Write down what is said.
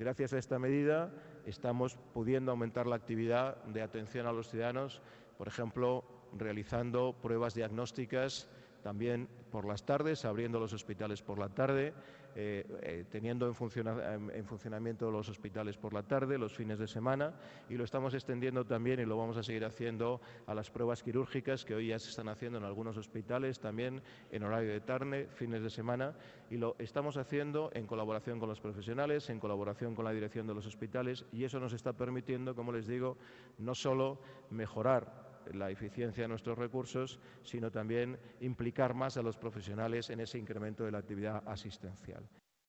Gracias a esta medida estamos pudiendo aumentar la actividad de atención a los ciudadanos, por ejemplo, realizando pruebas diagnósticas también por las tardes, abriendo los hospitales por la tarde, teniendo en funcionamiento los hospitales por la tarde, los fines de semana, y lo estamos extendiendo también y lo vamos a seguir haciendo a las pruebas quirúrgicas que hoy ya se están haciendo en algunos hospitales, también en horario de tarde, fines de semana, y lo estamos haciendo en colaboración con los profesionales, en colaboración con la dirección de los hospitales, y eso nos está permitiendo, como les digo, no solo mejorar la eficiencia de nuestros recursos, sino también implicar más a los profesionales en ese incremento de la actividad asistencial.